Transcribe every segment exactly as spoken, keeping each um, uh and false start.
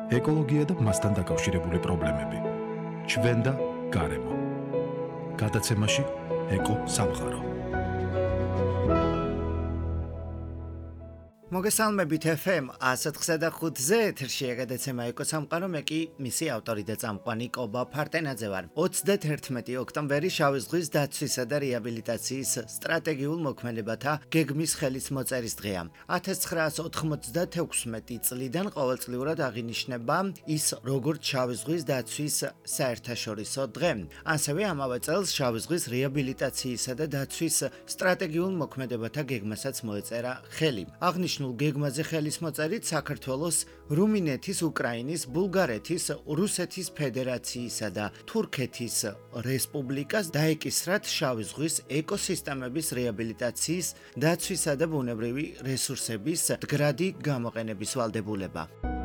ეკოლოგია და მასთან დაკავშირებული პრობლემები. ჩვენ და გარემო. გადაცემაში ეკო სამყარო. მოგესალმებით ეფ ემ one oh seven point five-ზე ეთერშია გადაცემა ეკო სამყარო, მე კი მისი ავტორი და წამყვანი კობა ფარტენაძე ვარ. თერთმეტი ოქტომბერი შავი ზღვის დაცვისა და რეაბილიტაციის სტრატეგიულ მოქმედებათა გეგმის ხელის მოწერის დღეა. one thousand nine hundred ninety-kuusi წლიდან ყოველწლიურად აღინიშნება ის როგორც შავი ზღვის დაცვის საერთაშორისო დღე. ასევე ამავე წელს შავი ზღვის რეაბილიტაციისა და დაცვის სტრატეგიულ მოქმედებათა გეგმასაც მოეწერა ხელი. აღნიშნულ გეგმაზე ხელის მოწერით საქართველოს, რუმინეთის, უკრაინის, ბულგარეთის, რუსეთის ფედერაციისა და თურქეთის რესპუბლიკას დაეკისრათ შავი ზღვის ეკოსისტემების რეაბილიტაციის, დაცვისა და ბუნებრივი რესურსების მდგრადი გამოყენების ვალდებულება.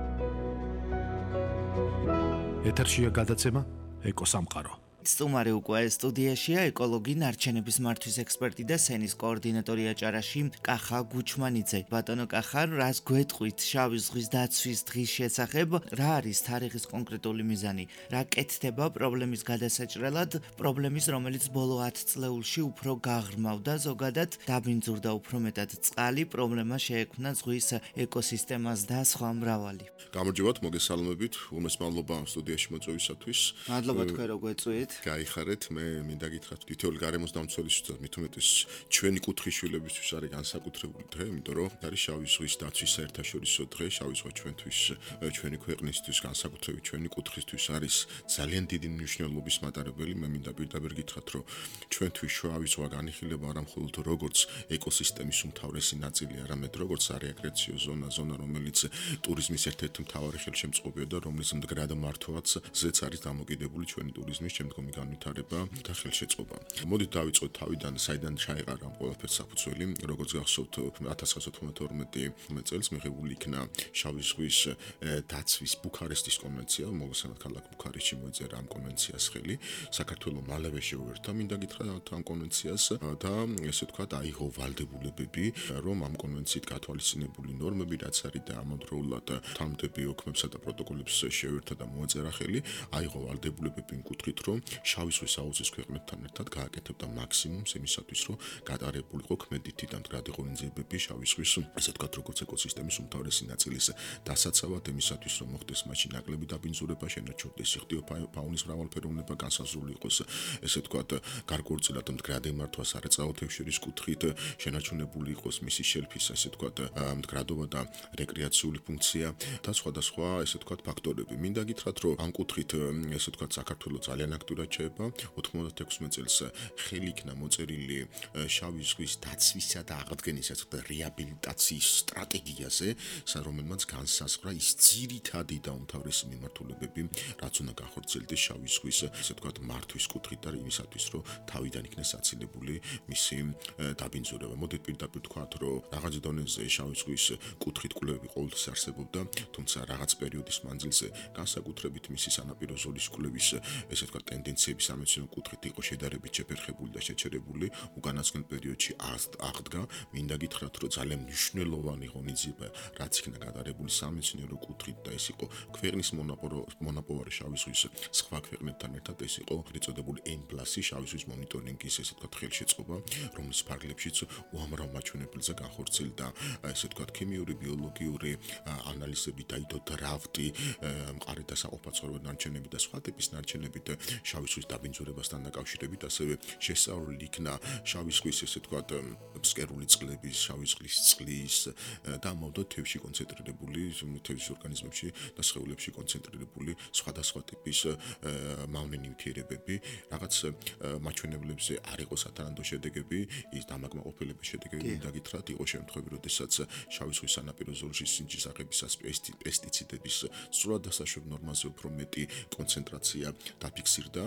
ეთერშია გადაცემა ეკო სამყარო. სტუმარი უკვე სტუდიაშია ეკოლოგი, ნარჩენების მართვის ექსპერტი და სენის კოორდინატორი აჭარაში კახა გუჩმანიძე. ბატონო კახა, რას გვეტყვით შავი ზღვის დაცვის დღის შესახებ? რა არის თარიღის კონკრეტული მიზანი? რა კეთდება პრობლემის გადასაჭრელად? პრობლემის, რომელიც ბოლო ათ წლეულში უფრო გაღრმავდა, ზოგადად დაბინძურდა უფრო მეტად წყალი, პრობლემა შეექმნა ზღვის ეკოსისტემას და სხვა მრავალი. გამარჯობათ, მოგესალმებით, უმესმალობა სტუდიაში მოწვევისათვის. მადლობა თქვენ რო გვეწვით. გაიხარეთ, მე მინდა გითხრათ, თითოეული გარემოს დამცველისთვის, მით უმეტეს ჩვენი კუთხის შვილებისთვის არის განსაკუთრებული დღე, იმიტომ რომ არის შავი ზღვის დაცვის საერთაშორისო დღე. შავი ზღვა ჩვენთვის, ჩვენი ქვეყნისთვის, განსაკუთრებით ჩვენი კუთხისთვის არის ძალიან დიდი მნიშვნელობის მატარებელი. მე მინდა პირდაპირ გითხრათ, რომ ჩვენთვის შავი ზღვა განიხილება არა მხოლოდ როგორც ეკოსისტემის უმთავრესი ნაწილი, არამედ როგორც არეკრეაციო ზონა, ზონა, რომელიც ტურიზმის ერთ-ერთი მთავარი ხელშემწყობია და რომლის მდგრად მართვაც ზეც არის დამოკიდებული ჩვენი ტურიზმის შემდგომი განვითარება და ხელშეწყობა. მოდით დავიწყოთ თავიდან, საიდან ჩაეყარა ამ ყველაფერს საფუძველი. როგორც გახსოვთ, one thousand nine hundred ninety-two წელს მიღებული იქნა შავი ზღვის დაცვის ბუქარესტის კონვენცია, მოგესალმებით ქალაქ ბუქარესტში მოეწერა ამ კონვენციას ხელი. საქართველოს მალევე შეუერთდა, მინდა გითხრათ ამ კონვენციას და ესე ვთქვათ, აიღო ვალდებულებები, რომ ამ კონვენციით გათვალისწინებული ნორმები, რაც არის და ამავდროულად თანამდებობი ოქმებსა და პროტოკოლებს შეუერთდა და მოეწერა ხელი, აიღო ვალდებულებები იმ კუთხით, რომ შავი ზღვის აუზის ქვეყნებთან ერთად გააკეთებდა მაქსიმუმს იმისათვის, რომ გატარებულიყო ქმედითი და მდგრადი ღონისძიებები შავი ზღვის, ესე ვთქვათ, როგორც ეკოსისტემის უმთავრესი ნაწილის დასაცავად, იმისათვის, რომ მოხდეს მაშინ ნაკლები დაბინძურება, შენარჩუნდეს სიხდიო ფაუნის მრავალფეროვნება, განსაზღვრული იყოს, ესე ვთქვათ, გარკვეულწილად მდგრადი მართვა სარეწაო თევზების კუთხით, შენარჩუნებული იყოს მისი შელფის, ესე ვთქვათ, მდგრადობა და რეკრეაციული ფუნქცია და სხვადასხვა, ესე ვთქვათ, ფაქტორები. მინდა გითხრათ, რომ ამ კუთხით, ესე ვთქვათ, საქართველოს ძალიან აქტიურად შეება. ოთხმოცდაექვსი წელს ხელი იქნა მოწერილი შავი ზღვის დაცვისა და აღდგენის, ასე ვთქვათ, რეაბილიტაციის სტრატეგიაზე, რომელმაც განსაზღვრა ის ძირითადი და უმთავრესი მიმართულებები, რაც უნდა განხორციელდეს შავი ზღვის, ასე ვთქვათ, მართვის კუთხით და იმისათვის, რომ თავიდან იქნეს აცილებული მისი დაბინძურება. მოდით პირდაპირ ვთქვათ, რომ რაღაც დონეზე შავი ზღვის კუთხით კვლევები ყოველთვის არსებობდა, თუმცა რაღაც პერიოდის მანძილზე განსაკუთრებით მისი სანაპირო ზოლის კვლევის, ესე ვთქვათ, ტენდენციების სამეცნიერო კუთხით იყო შედარებით შეფერხებული და შეჩერებული. უკანასკნელ პერიოდში აღდგა, მინდა გითხრათ, რომ ძალიან მნიშვნელოვანი ღონისძიება, რაც იქნა გადარებული სამეცნიერო კუთხით და ეს იყო ქვეყნის მონაპოვარი შავი ზღვის სხვა ქვეყნებთან ერთად, ეს იყო ეწოდებული ემ პლუსი შავი ზღვის მონიტორინგის, ესე ვთქვათ, ხელშეწყობა, რომლის ფარგლებშიც უამრავ მაჩვენებელზე განხორციელდა, ესე ვთქვათ, ქიმიური, ბიოლოგიური ანალიზები, დაიდო დრაფტი, მყარი და საყოფაცხოვრებო ნარჩენები და სხვა ტიპის ნარჩენებით შავი ზღვის დაბინძურებასთან დაკავშირებით, ასევე შესწავლილი იქნა შავი ზღვის, ესე ვთქვათ, ფსკერული წყლების, შავი ზღვის წყლის და ამავდროულად თევზში კონცენტრირებული, თევზის ორგანიზმებში და სხეულებში კონცენტრირებული სხვადასხვა ტიპის მავნე ნივთიერებები, რაღაც მაჩვენებლებზე არ იყო სათანადო შედეგები, ის დამაკმაყოფილების შედეგები, მინდა გითხრათ, იყო შემთხვევები, როდესაც შავი ზღვის სანაპირო ზოლში სინჯისაღებისას პესტიციდების სრულად დასაშვებ ნორმაზე უფრო მეტი კონცენტრაცია დაფიქსირდა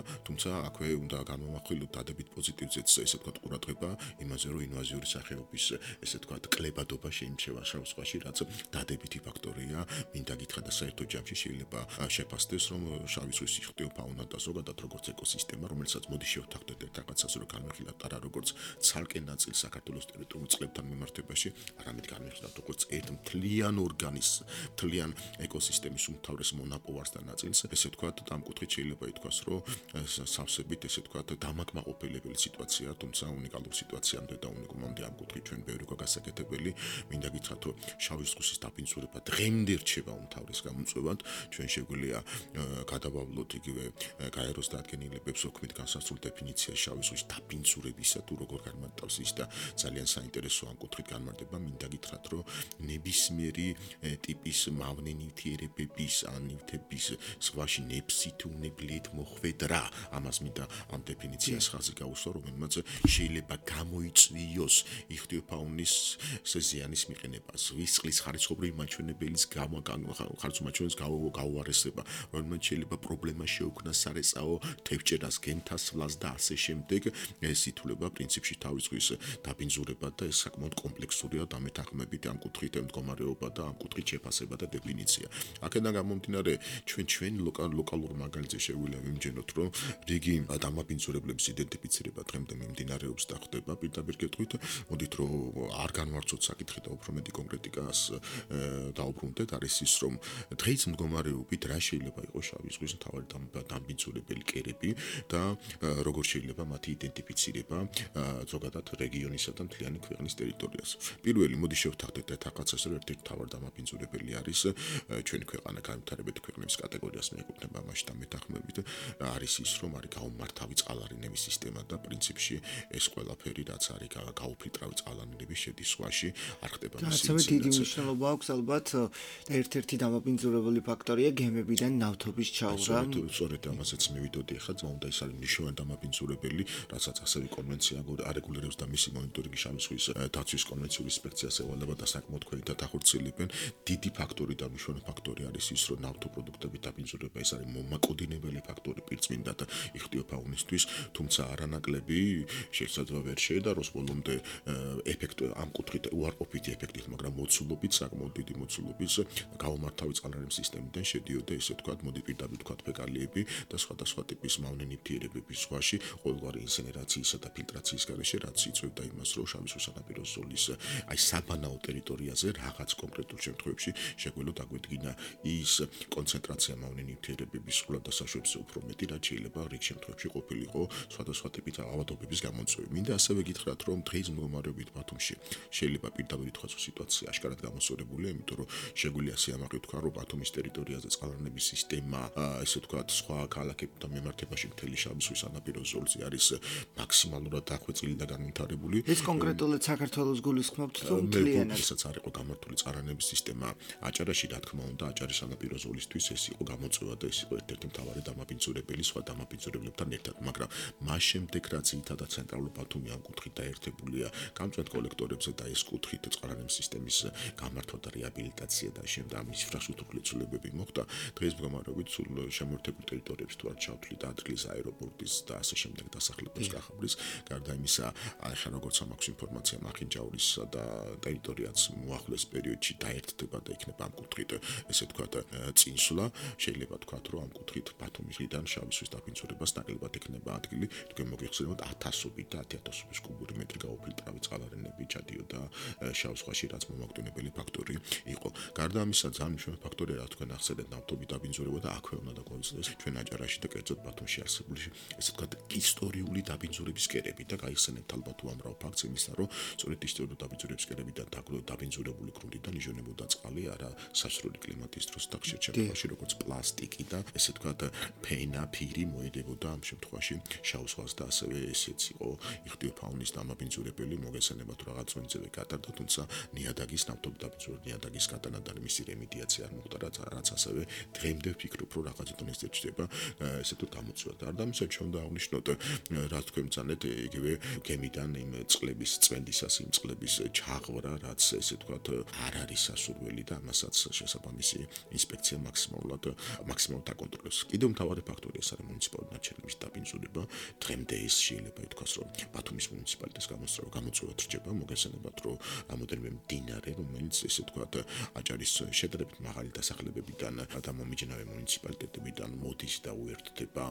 თუმცა აქვე უნდა გამოვახვილოთ დადებით პოზიტივზეც ესე ვთქვათ ყურადღება იმაზე, რომ ინვაზიური სახეობის ესე ვთქვათ კლებადობა შეიმჩნევა შავ ზღვაში, რაც დადებითი ფაქტორია. მინდა გითხრა და საერთო ჯამში შეიძლება შეფასდეს, რომ შავი ზღვის იხტიო ფაუნა და ზოგადად როგორც ეკოსისტემა, რომელსაც მოდი შევთანხმდეთ ერთ რაღაცას, რომ განვიხილოთ არა როგორც ცალკე ნაწილ საქართველოს ტერიტორიულ წყლებთან მიმართებაში, არამედ განვიხილოთ როგორც ერთ მთლიან ორგანიზმს, მთლიან ეკოსისტემის უმთავრეს მონაპოვარს და ნაწილს. ესე ვთქვათ, ამ კუთხით შეიძლება ითქვას, რომ სავსებით ესე ვთქვათ, დამაკმაყოფილებელი სიტუაცია, თუმცა უნიკალური სიტუაციამდე და უნიკუმამდე ამ კუთხით ჩვენ ბევრი გვაქვს გასაკეთებელი. მინდა გითხრათ, რომ შავი ზღვის დაფინანსება დღემდე რჩება უმთავრეს გამოწვევად. ჩვენ შეგვიძლია გადავავლოთ იგივე გაეროს დადგენილებებს ოქმით განსასწრულ დეფინიციას შავი ზღვის დაფინანსებისა თუ როგორ განმარტავს ის და ძალიან საინტერესო ამ კუთხით განმარტება. მინდა გითხრათ, რომ ნებისმიერი ტიპის მავნე ნივთიერებების ან ნივთების ზღვაში ნებსით უნებლიეთ მოხვედრა, ამას მინდა ამ დეფინიციას ხაზი გაუსვა, რომელმაც შეიძლება გამოიწვიოს იხტიო ფაუნის ზიანის მიყენება, ზღვის წყლის ხარისხობრივი მაჩვენებელის ხარისხობრივი გაუარესება, რომელმაც შეიძლება პრობლემა შეუქმნას სარეწაო თევზჭერას, გემთასვლას და ასე შემდეგ. ეს ითვლება პრინციპში თავის ზღვის დაბინძურება და ეს საკმაოდ კომპლექსურია და მეთანხმებით ამ კუთხით მდგომარეობა და ამ კუთხით შეფასება და დეფინიცია. აქედან გამომდინარე, ჩვენ ჩვენ ლოკალურ მაგალითზე შეგვიძლია ვიმჯეროთ, რომ რიგი დამაბინძურებლების იდენტიფიცირება დღემდე მიმდინარეობს და ხდება. პირდაპირ გეტყვით, მოდით რომ არ განვარცხოთ საკითხი და უფრო მეტი კონკრეტიკას დაუბრუნდეთ, არის ის, რომ დღეს მდგომარეობით რა შეიძლება იყოს შავი ზღვის მთავარი დამბინძურებელი კერები და როგორ შეიძლება მათი იდენტიფიცირება ზოგადად რეგიონისა და მთლიანი ქვეყნის ტერიტორიაზე. პირველი, მოდი შევთანხმდეთ ერთ რაღაცას, რომ ერთ-ერთი მთავარი დამაბინძურებელი არის ჩვენი ქვეყანა განვითარებადი ქვეყნების კატეგორიას მიეკუთვნება, ამაში და მეთანხმებით არის ის, რომ არის გაუმართავი წყალარინების სისტემა და პრინციპში ეს ყველაფერი, რაც არის გაუფილტრავი წყალარინები შედის ზღვაში, არ ხდება მისი ასევე დიდი მნიშვნელობა აქვს ალბათ ერთ-ერთი დამაბინძურებელი ფაქტორია გემებიდან ნავთობის ჩაურა. სწორედ ამასაც მივიდოდი ახლა, უნდა ის არის მნიშვნელოვანი დამაბინძურებელი, რასაც ასევე კონვენცია არეგულირებს და მისი მონიტორინგი შავი ზღვის დაცვის კონვენციური ინსპექციას ევალება და საკმაოდ ქვეითად ახორციელებენ. დიდი ფაქტორი და მნიშვნელოვანი ფაქტორი არის ის, რომ ნავთობპროდუქტების დაბინძურება ეს არის მომაკოდინებელი ფაქტორი პირწმინდად იხტიო ფაუნისთვის, თუმცა არანაკლები შესაძლოა ვერ შეედაროს ბოლომდე ეფექტი ამ კუთხით უარყოფითი ეფექტით, მაგრამ მოცულობით, საკმაოდ დიდი მოცულობით გაუმართავი წყალარინის სისტემიდან შედიოდა, ესე ვთქვათ, მოდი პირდაპირ ვთქვათ, ფეკალიები და სხვადასხვა ტიპის მავნე ნივთიერებების ზღვაში ყოველგვარი ინსინერაციისა და ფილტრაციის გარეშე, რაც იწვევდა იმას, რომ შავი ზღვის სანაპირო ზოლის აი საბანაო ტერიტორიაზე რაღაც კონკრეტულ შემთხვევებში შეგვიძლია დაგვედგინა ის კონცენტრაცია მავნე ნივთიერებების ზღვა და საშუალებას უფრო მეტი, რაც შეიძლება რიგ შემთხვევებში ყოფილიყო სხვადასხვა ტიპის ავადობების გამოწვევი. მინდა ასევე გითხრათ, რომ დღეს მდგომარეობით ბათუმში შეიძლება პირდაპირ ითქვას, რომ სიტუაცია აშკარად გამოსწორებულია, იმიტომ რომ შეგვიძლია სიამაყე ვთქვა, რომ ბათუმის ტერიტორიაზე წყალარინების სისტემა, ესე ვთქვათ, სხვა ქალაქებთან მიმართებაში მთელი შავი ზღვის სანაპირო ზოლზე არის მაქსიმალურად დახვეწილი და განვითარებული. ეს კონკრეტულად საქართველოს გულისხმობთ, თუ მთლიანად ისაც არ იყო გამართული წყალარინების სისტემა აჭარაში, რა თქმა უნდა, აჭარის სანაპირო ზოლისთვის ეს იყო გამოწვევა და ეს იყო ერთ-ერთი მთავარი დამაბინძურებელი სხვა დამაბინძურებლებთან ერთად, მაგრამ მას შემდეგ რაც ითა და ცენტრალურ ბათუმი ამ კუთხით დაერთებულია გამწვევ კოლექტორებზე და ეს კუთხით წყალარინის სისტემის გამართვა და რეაბილიტაცია და შემდეგ ამ ინფრასტრუქტურული ცვლილებები მოხდა, დღეს მდგომარეობით სულ შემოერთებულ ტერიტორიებს თუ არ ჩავთვლით ადგილის აეროპორტის და ასე შემდეგ დასახლებებს გახაბრის, გარდა იმისა, ახლა როგორც ამაქვს ინფორმაცია, მახინჯაურისა და ტერიტორიაც მოახლეს პერიოდში დაერთდება და იქნება ამ კუთხით, ესე ვთქვათ, წინსვლა, შეიძლება ვთქვათ, რომ ამ კუთხით ბათუმისიდან შავი ზღვის დაფინანსებას ნაკლებად იქნება ადგილი, თქვენ მოგეხსენებათ ათასობით და ათი ათასობით კუბური მეტრი გაუფილტრავი წყალარინები ჩადიოდა შავ ზღვაში, რაც მომაკვდინებელი ფაქტორი იყო. გარდა ამისა, ძალიან მნიშვნელოვანი ფაქტორია, რა თქვენ ახსენეთ, ნავთობის დაბინძურება და აქვე უნდა დაგვაუწყდეს ჩვენ აჭარაში და კერძოდ ბათუმში არსებული, ესე ვთქვათ, ისტორიული დაბინძურების კერები და გაიხსენებთ ალბათ უამრავ ფაქტს იმისა, რომ სწორედ ისტორიული დაბინძურების კერებიდან დაბინძურებული გრუნტიდან იჟონებოდა წყალი არა სასრული კლიმატის დროს და ხშირ შემთხვევაში როგორც პლასტიკი და ესე ვთქვათ, ფენა, ფირი მოედებოდა ამ შემთხვევაში შავ ზღვას და ასევე ესეც იყო იხტიო ფაუნის დამაბინძურებელი, მოგესალმებით რაღაც მენძევე გატარდა, თუმცა ნიადაგის ნავთობის დაბინძურება, ნიადაგის გადანადარი მისი რემედიაცია არ მოხდა, რაც ასევე დღემდე ვფიქრობ, რომ რაღაც დონეზე ჩდება ესე თუ გამოწვევა. და ამისა ჩვენ უნდა აღნიშნოთ, რა თქვენ ბრძანეთ, იგივე გემიდან იმ წყლების წვენდისას იმ წყლების ჩაღვრა, რაც ესე ვთქვათ, არ არის სასურველი და ამასაც შესაბამისი ინსპექცია მაქსიმალურად მაქსიმალურად აკონტროლებს. კიდევ მთავარი ფაქტორია ეს არის მუნიციპალური ნარჩენების დაბინძურება. დღემდე ეს შეიძლება ითქვას, რომ ბათუმის მუნიციპალიტეტის გამოსწორება გამოწვევად რჩება, მოგესალმებათ, რომ რამოდენიმე მდინარე, რომელიც ესე ვთქვათ, აჭარის შედარებით მაღალი დასახლებებიდან და მომიჯნავე მუნიციპალიტეტებიდან მოდის და უერთდება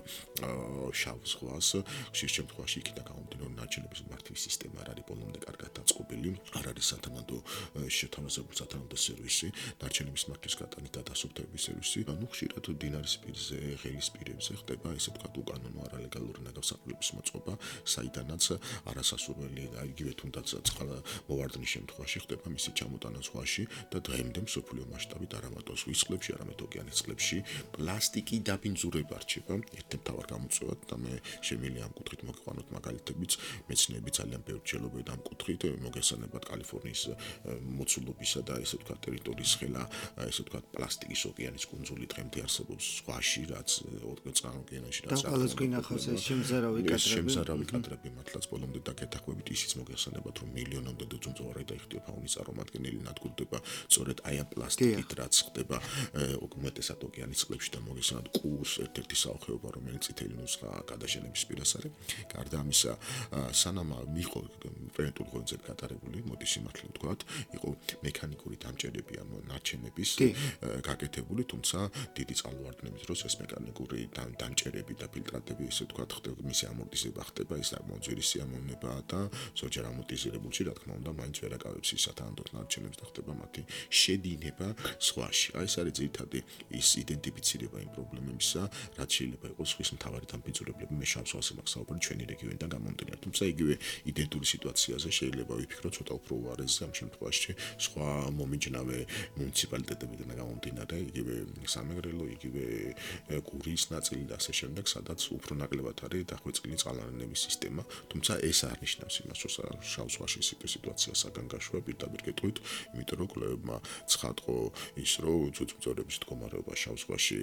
შავ ზღვას. ხშირ შემთხვევაში იქიდან გამომდინარე ნარჩენების მართვის სისტემა არ არის ბოლომდე კარგად დაწყობილი, არ არის სათანადო შეთავაზებული სათანადო სერვისი, ნარჩენების მართვის გატანის და დასუფთავების სერვისი. ანუ ხშირად დინარის პირზე, ღელის პირებზე ხდება ესე ვთქვათ უკანონო არალეგალური ნაგავსაყრელობის მოწყობა, საიდანაც არასასურველი იგივე თუნდაც წყალმოვარდნის შემთხვევაში ხდება მისი ჩამოტანა ზღვაში და დღემდე მსოფლიო მასშტაბით არა მარტო ზღვის წყლებში, არამედ ოკეანის წყლებში პლასტიკი დაბინძურება რჩება ერთ-ერთ მთავარ გამოწვევად და მე შემიძლია ამ კუთხით მოგიყვანოთ მაგალითებიც, მეცნიერები ძალიან ბევრი ჯერობენ ამ კუთხით, მოგესალმებათ კალიფორნიის მოცულობისა და ესე ვთქვათ ტერიტორიის ხელა, ესე ვთქვათ პლასტიკის ოკეანის კუნძული დღემდე არსებობს ზღვაში, რაც წყალ ოკეანეში რაც და ყველას გვინახავს ეს შემზარავი კადრები. შემზარავი კადრები მართლაც ბოლომდე დაგეთახვებით ისიც მოგესალმებათ, რომ მილიონამდე ძუძუმწოვარი და იხდიო ფაუნის წარმომადგენელი ნადგურდება სწორედ აი ამ პლასტიკით, რაც ხდება უმეტესად ოკეანის წყლებში და მოგესალმებათ კუს ერთ-ერთი საოხეობა, რომელიც წითელი ნუსხა გადაშენების პირას არის. გარდა ამისა, სანამ მიყო პრევენტული ღონისძიებები გატარებული, მოდი სიმართლე ვთქვათ, იყო მექანიკური დამჭერები ამ ნარჩენების გაკეთებული, თუმცა დიდი წყალმოვარდნების დროს ეს მექანიკური დამჭერები და ფილტრატები ესე ვთქვათ ხდება, მისი ამორტიზება ხდება, ის საკმაოდ სიამოვნება და ზოგჯერ ამორტიზირებულში, რა თქმა უნდა, მაინც ვერ აკავებს ის სათანადო ნარჩენებს და ხდება მათი შედინება ზღვაში. აი ეს არის ძირითადი ის იდენტიფიცირება იმ პრობლემებისა, რაც შეიძლება იყოს ზღვის მთავარი დამბინძურებლები, მე შავ ზღვაზე მაქვს საუბარი ჩვენი რეგიონიდან გამომდინარე. თუმცა იგივე იდენტური სიტუაციაზე შეიძლება ვიფიქროთ ცოტა უფრო უარესზე ამ შემთხვევაში სხვა მომიჯნავე მუნიციპალიტეტებიდან გამომდინარე, იგივე სამეგრელო, იგივე გურიის ნაწილი და ასე შემდეგ, სადაც უფრო ნაკლებად არის დახვეწილი წყალარენების სისტემა, თუმცა ეს არ ნიშნავს იმას, რომ შავ ზღვაში სიტუაცია საგანგაშოა პირდაპირ კეთვით, იმიტომ რომ კვლევებმა ცხადყო ის, რომ ძუძუმწოვრების მდგომარეობა შავ ზღვაში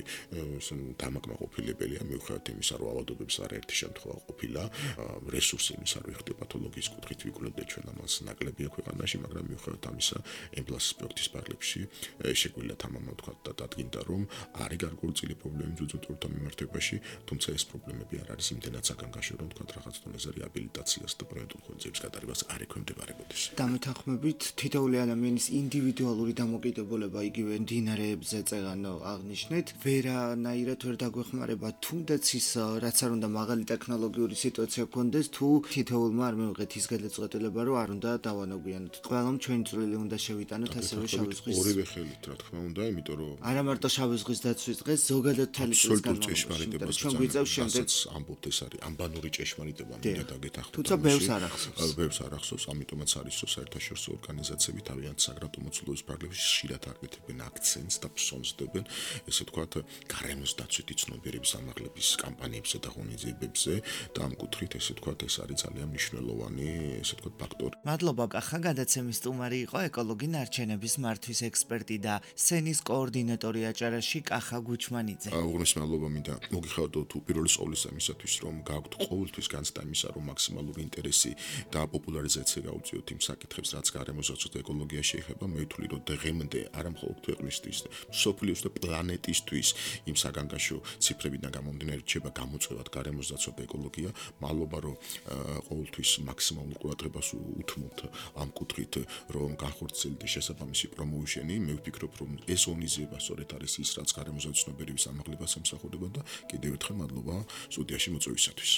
დამაკმაყოფილებელია, მიუხედავად იმისა, რომ ავადობების არაერთი შემთხვევა ყოფილა, რესურსი იმისა, რომ ეხება პათოლოგიის კუთხით ვიკვლევდეთ ჩვენ ამას ნაკლებია ქვეყანაში, მაგრამ მიუხედავად ამისა, ემპლასის პროექტის პარლებში შეგვიძლია თამამად ვთქვათ და დადგინდა, რომ არის გარკვეული პრობლემები ძუძუმწოვრთა მიმართებაში, თუმცა ეს პრობლემები არ არის იმდენად საგანგაშო, რომ ვთქვათ რაღაც დონეზე რეაბილიტაციას და პრევენტულ ღონისძიების გატარებას არ ექვემდებარებოდეს. დამეთანხმებით, თითოეული ადამიანის ინდივიდუალური დამოკიდებულება იგივე მდინარეებზე წეგანო აღნიშნეთ, ვერანაირად ვერ დაგვეხმარება თუნდაც ის, რაც არ უნდა მაღალი ტექნოლოგიური სიტუაცია გქონდეს, თუ თითოეულმა არ მივიღეთ ის გადაწყვეტილება, რომ არ უნდა დავანოგვიანოთ. ყველამ ჩვენი წვლილი უნდა შევიტანოთ ასევე შავი ზღვის. ორივე ხელით, რა თქმა უნდა, იმიტომ რომ არა მარტო შავი ზღვის დაცვის დღეს, ზოგადად მთელი წლის განმავლობაში ჩვენ გვიწევს შემდეგ ამბობთ ეს არის ამბანური ჭეშმარიტება მინდა დაგეთახმოთ. თუმცა ბევრს არ ახსოვს. ბევრს არ ახსოვს, ამიტომაც არის რომ საერთაშორისო ორგანიზაციები თავიანთ საგრაფო მოცულობის პარლებში ხშირად აკეთებენ აქცენტს და ფსონსდებენ, ესე ვთქვათ, გარემოს დაცვითი ცნობიერების ამაღლების კამპანიებზე და ღონისძიებებზე და ამ კუთხით ესე ვთქვათ, ეს არის ძალიან მნიშვნელოვანი, ესე ვთქვათ, ფაქტორი. მადლობა კახა, გადაცემის სტუმარი იყო ეკოლოგი ნარჩენების მართვის ექსპერტი და სენის კოორდინატორი აჭარაში კახა გუჩმანიძე. უღრმეს მადლობა მინდა მოგიხადოთ თუ პირველი სწავლის ამისათვის, რომ გაქვთ ყოველთვის განცდა იმისა, რომ მაქსიმალური ინტერესი და პოპულარიზაცია გაუწიოთ იმ საკითხებს, რაც გარემოსა და ეკოლოგიაში ეხება, მე ვთვლი, რომ დღემდე არა მხოლოდ ქვეყნისთვის, მსოფლიოს და პლანეტისთვის იმ საგანგაშო ციფრებიდან გამომდინარე რჩება გამოწვევად გარემოსდაცვა და ეკოლოგია. მადლობა, რომ ყოველთვის მაქსიმალურ ყურადღებას უთმობთ ამ კუთხით, რომ განხორციელდეთ შესაბამისი პრომოუშენი. მე ვფიქრობ, რომ ეს ღონისძიება სწორედ არის ის, რაც გარემოსდაცვის ცნობიერების ამაღლებას ემსახურება და კიდევ ერთხელ მადლობა სტუდიაში მოწვევისათვის.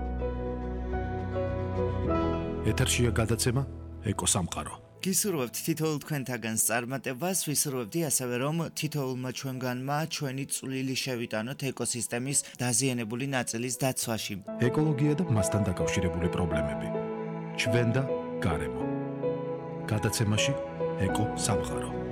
ეთერშია გადაცემა ეკოსამყარო. გისურვებთ თითოეულ თქვენთაგანს წარმატებას, ვისურვებდი ასევე, რომ თითოეულმა ჩვენგანმა ჩვენი წვლილი შევიტანოთ ეკოსისტემის დაზიანებული ნაწილის დაცვაში. ეკოლოგია და მასთან დაკავშირებული პრობლემები. ჩვენ და გარემო. გადაცემაში ეკოსამყარო.